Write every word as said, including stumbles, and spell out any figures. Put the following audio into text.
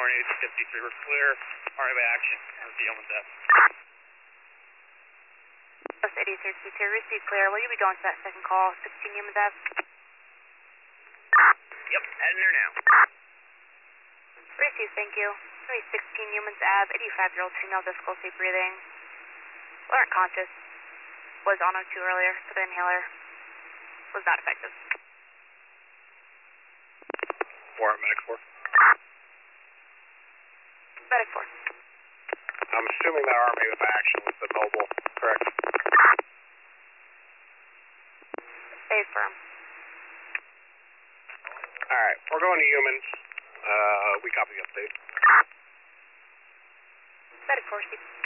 Horn eight fifty-three, we're clear. R A by action. How's the Yeoman's F? Post eighty-three two two, receive clear. Will you be going to that second call, sixteen Yeoman's Ave? Yep, heading there now. Receive, thank you. three sixteen Yeoman's Ave, eighty-five-year-old female, difficulty breathing. Aren't conscious. Was on O two earlier, so the inhaler was not effective. Four, medic four. Medic four. I'm assuming that R M A with action was the mobile, correct? Stay firm. Alright, we're going to humans. Uh, we copy the update. Medic four, Steve.